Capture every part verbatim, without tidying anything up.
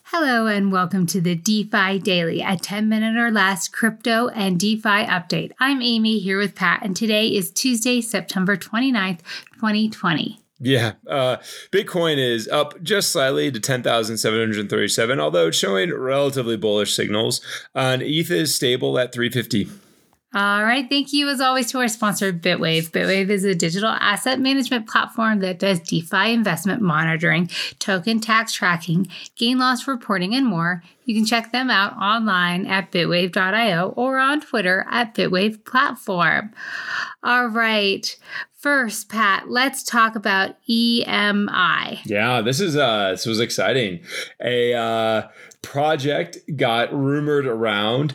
Hello and welcome to the DeFi Daily, a ten minute or less crypto and DeFi update. I'm Amy here with Pat, and today is Tuesday, September twenty-ninth, twenty twenty. Yeah, uh, Bitcoin is up just slightly to ten thousand seven hundred thirty-seven, although it's showing relatively bullish signals. Uh, and E T H is stable at three fifty. All right. Thank you, as always, to our sponsor, Bitwave. Bitwave is a digital asset management platform that does DeFi investment monitoring, token tax tracking, gain loss reporting, and more. You can check them out online at bitwave dot io or on Twitter at Bitwave Platform. All right. First, Pat, let's talk about E M I. Yeah, this is uh, this was exciting. A uh, project got rumored around.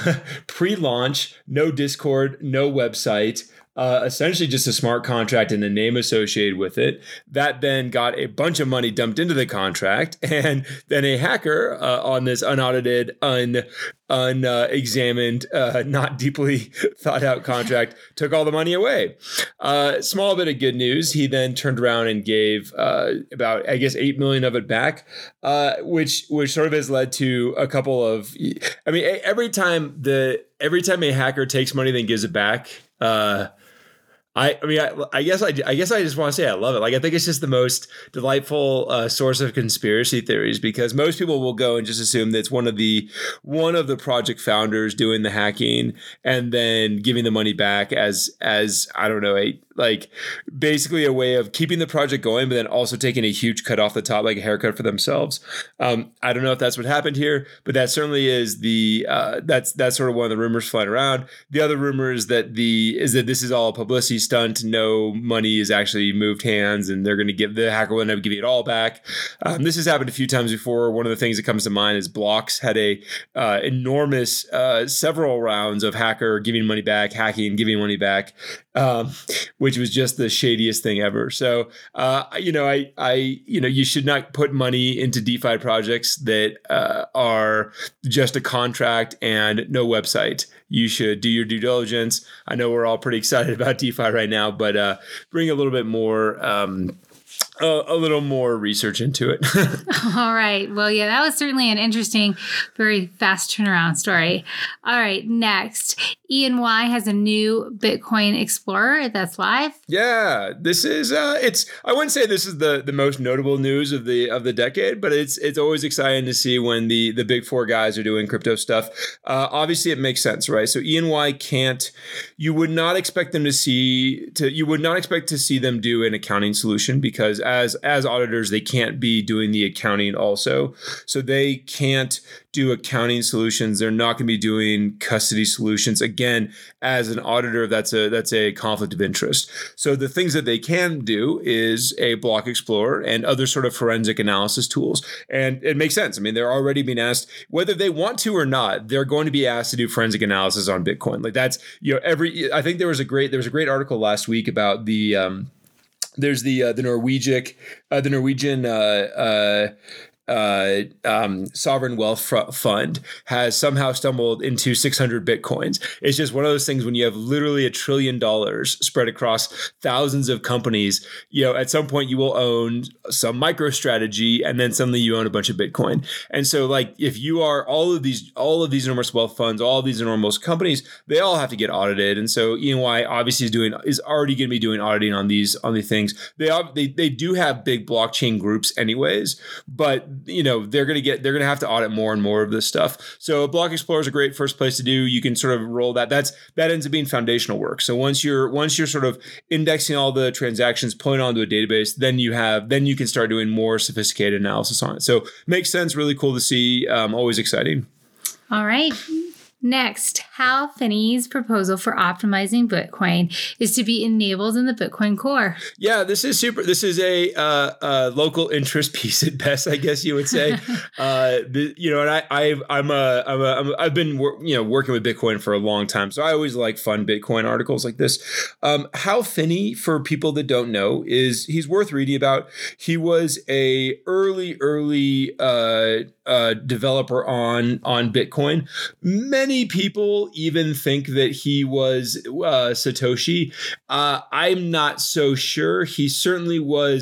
Pre-launch, no Discord, no website, uh, essentially just a smart contract and a name associated with it. That then got a bunch of money dumped into the contract, and then a hacker uh, on this unaudited, un unexamined, uh, uh, not deeply thought out contract took all the money away. Uh, small bit of good news. He then turned around and gave uh, about, I guess, eight million of it back, uh, which which sort of has led to a couple of. I mean, every time the every time a hacker takes money then gives it back. Uh, I, I mean, I, I guess I, I guess I just want to say I love it. Like, I think it's just the most delightful uh, source of conspiracy theories, because most people will go and just assume that it's one of the one of the project founders doing the hacking and then giving the money back as as I don't know, a like basically a way of keeping the project going, but then also taking a huge cut off the top, like a haircut for themselves. Um, I don't know if that's what happened here, but that certainly is the uh, that's that's sort of one of the rumors flying around. The other rumor is that the is that this is all a publicity stunt. No money is actually moved hands, and they're going to give the hacker will end up giving it all back. Um, this has happened a few times before. One of the things that comes to mind is Blocks had a uh, enormous uh, several rounds of hacker giving money back, hacking, giving money back. Um, which was just the shadiest thing ever. So, uh, you know, I, I, you know, you should not put money into DeFi projects that uh, are just a contract and no website. You should do your due diligence. I know we're all pretty excited about DeFi right now, but uh, bring a little bit more. Um, A, a little more research into it. All right. Well, yeah, that was certainly an interesting, very fast turnaround story. All right. Next, E N Y has a new Bitcoin Explorer that's live. Yeah, this is uh, it's. I wouldn't say this is the the most notable news of the of the decade, but it's it's always exciting to see when the the big four guys are doing crypto stuff. Uh, obviously, it makes sense, right? So E N Y can't. You would not expect them to see to. You would not expect to see them do an accounting solution, because as as auditors, they can't be doing the accounting also. So they can't do accounting solutions. They're not going to be doing custody solutions. Again, as an auditor, that's a that's a conflict of interest. So the things that they can do is a block explorer and other sort of forensic analysis tools. And it makes sense. I mean, they're already being asked, whether they want to or not, they're going to be asked to do forensic analysis on Bitcoin. Like that's, you know, every, I think there was a great, there was a great article last week about the, um, there's the, uh, the Norwegian, uh, the Norwegian, uh, uh, Uh, um, sovereign wealth fund has somehow stumbled into six hundred Bitcoins. It's just one of those things when you have literally a trillion dollars spread across thousands of companies, you know, at some point you will own some MicroStrategy, and then suddenly you own a bunch of Bitcoin. And so like, if you are all of these, all of these enormous wealth funds, all of these enormous companies, they all have to get audited. And so E N Y obviously is doing, is already going to be doing auditing on these, on these things. They, they, they do have big blockchain groups anyways, but you know, they're going to get, they're going to have to audit more and more of this stuff. So Block Explorer is a great first place to do. You can sort of roll that. That's, that ends up being foundational work. So once you're, once you're sort of indexing all the transactions, pulling onto a database, then you have, then you can start doing more sophisticated analysis on it. So makes sense. Really cool to see. Um, always exciting. All right. Next, Hal Finney's proposal for optimizing Bitcoin is to be enabled in the Bitcoin core. Yeah, this is super. This is a uh, uh, local interest piece at best, I guess you would say. uh, the, you know, and I, I, I'm a, I'm a, I'm a, I've been, wor- you know, working with Bitcoin for a long time, so I always like fun Bitcoin articles like this. Um, Hal Finney, for people that don't know, is he's worth reading about. He was a early, early. Uh, Uh, developer on on Bitcoin. Many people even think that he was uh, Satoshi. Uh, I'm not so sure. He certainly was.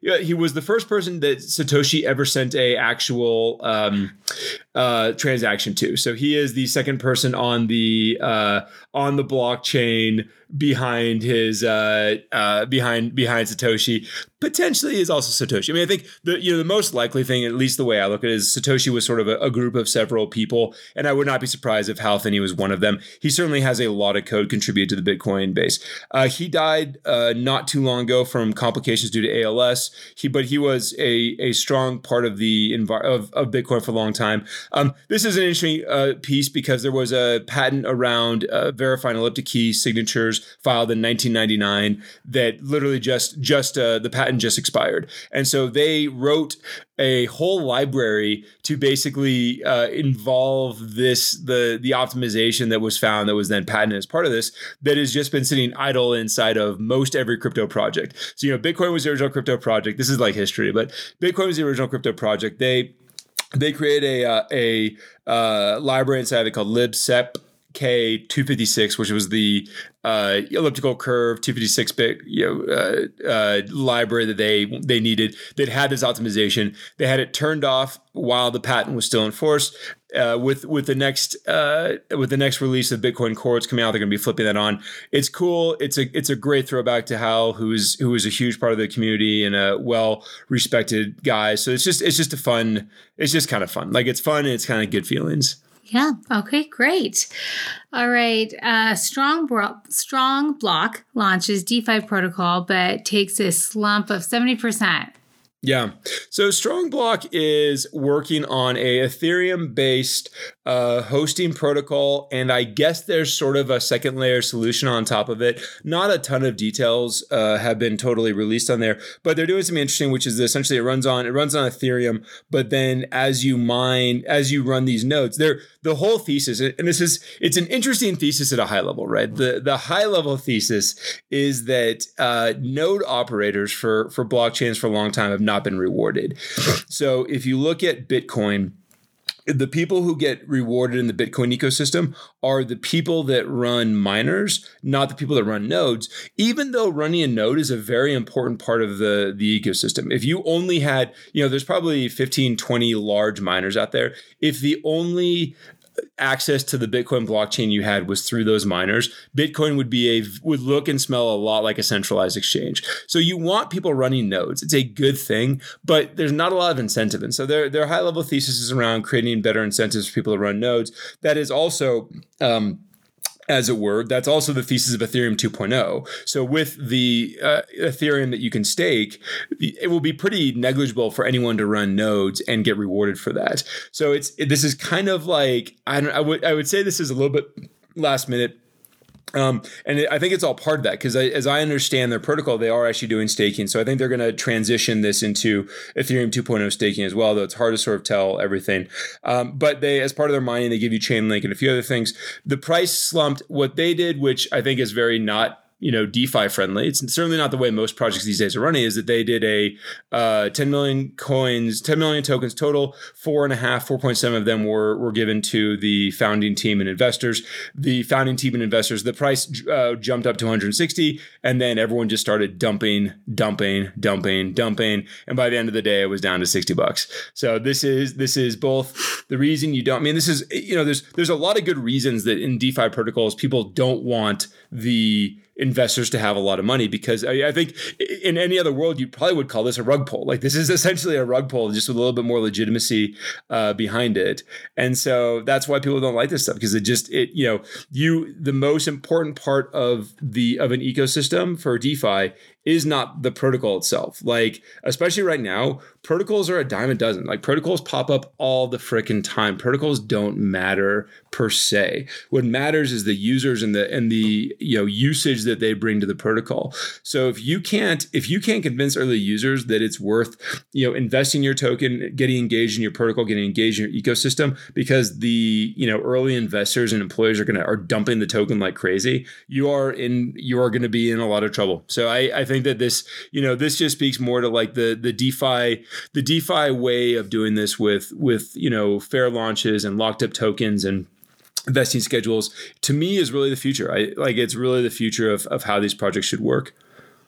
yeah, he was the first person that Satoshi ever sent a actual um, uh, transaction to. So he is the second person on the uh, on the blockchain behind his uh, uh, behind behind Satoshi. Potentially is also Satoshi. I mean, I think the you know the most likely thing, at least the way I look at it, is Satoshi was sort of a, a group of several people, and I would not be surprised if Hal Finney was one of them. He certainly has a lot of code contributed to the Bitcoin base. Uh, he died uh, not too long ago from complications due to A L S. He, but he was a a strong part of the envi- of, of Bitcoin for a long time. Um, this is an interesting uh, piece because there was a patent around uh, verifying elliptic key signatures filed in nineteen ninety-nine that literally just just uh, the patent just expired. And so they wrote a whole library to basically uh, involve this, the, the optimization that was found that was then patented as part of this, that has just been sitting idle inside of most every crypto project. So, you know, Bitcoin was the original crypto project. This is like history, but Bitcoin was the original crypto project. They, they created a, uh, a uh, library inside of it called libsep K two fifty-six, which was the uh, elliptical curve two fifty-six bit you know uh, uh, library that they they needed that had this optimization. They had it turned off while the patent was still in force. Uh, with with the next uh, with the next release of Bitcoin Core, it's coming out. They're going to be flipping that on. It's cool. It's a it's a great throwback to Hal, who's who is a huge part of the community and a well respected guy. So it's just it's just a fun. It's just kind of fun. Like it's fun and it's kind of good feelings. Yeah. Okay, great. All right. Uh, Strong, Bro- Strong Block launches DeFi protocol, but takes a slump of seventy percent. Yeah. So Strongblock is working on a Ethereum-based uh, hosting protocol, and I guess there's sort of a second layer solution on top of it. Not a ton of details uh, have been totally released on there, but they're doing something interesting, which is essentially it runs on it runs on Ethereum, but then as you mine, as you run these nodes, they're the whole thesis, and this is it's an interesting thesis at a high level, right? The the high level thesis is that uh, node operators for for blockchains for a long time have not been rewarded. So if you look at Bitcoin, the people who get rewarded in the Bitcoin ecosystem are the people that run miners, not the people that run nodes, even though running a node is a very important part of the, the ecosystem. If you only had, you know, there's probably fifteen, twenty large miners out there. If the only access to the Bitcoin blockchain you had was through those miners, Bitcoin would be a would look and smell a lot like a centralized exchange. So you want people running nodes. It's a good thing, but there's not a lot of incentive. And so their their high level thesis is around creating better incentives for people to run nodes. That is also um, as it were, that's also the thesis of Ethereum two point oh. So with the uh, Ethereum that you can stake, it will be pretty negligible for anyone to run nodes and get rewarded for that. So it's it, this is kind of like I don't I would I would say this is a little bit last minute. Um, and it, I think it's all part of that because as I understand their protocol, they are actually doing staking. So I think they're going to transition this into Ethereum two point oh staking as well, though it's hard to sort of tell everything. Um, but they, as part of their mining, they give you Chainlink and a few other things. The price slumped. What they did, which I think is very not you know, DeFi friendly. It's certainly not the way most projects these days are running, is that they did a uh, ten million coins, ten million tokens total, four and a half, four point seven of them were, were given to the founding team and investors. The founding team and investors, the price uh, jumped up to one hundred sixty, and then everyone just started dumping, dumping, dumping, dumping. And by the end of the day, it was down to sixty bucks. So this is, this is both the reason you don't, I mean, this is, you know, there's, there's a lot of good reasons that in DeFi protocols, people don't want the investors to have a lot of money, because I, I think in any other world, you probably would call this a rug pull. Like this is essentially a rug pull, just with a little bit more legitimacy uh, behind it. And so that's why people don't like this stuff, because it just, it, you know, you, the most important part of the, of an ecosystem for DeFi is not the protocol itself. Like, especially right now, protocols are a dime a dozen. Like protocols pop up all the frickin' time. Protocols don't matter per se. What matters is the users and the and the you know usage that they bring to the protocol. So if you can't if you can't convince early users that it's worth you know investing your token, getting engaged in your protocol, getting engaged in your ecosystem, because the you know early investors and employers are gonna are dumping the token like crazy, you are in you are gonna be in a lot of trouble. So I I think that this you know this just speaks more to like the the DeFi the DeFi way of doing this with with you know fair launches and locked up tokens and investing schedules, to me, is really the future. I like it's really the future of of how these projects should work.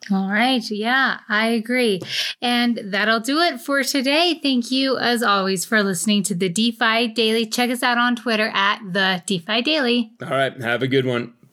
All right. Yeah, I agree. And that'll do it for today. Thank you, as always, for listening to the DeFi Daily. Check us out on Twitter at the DeFi Daily. All right. Have a good one.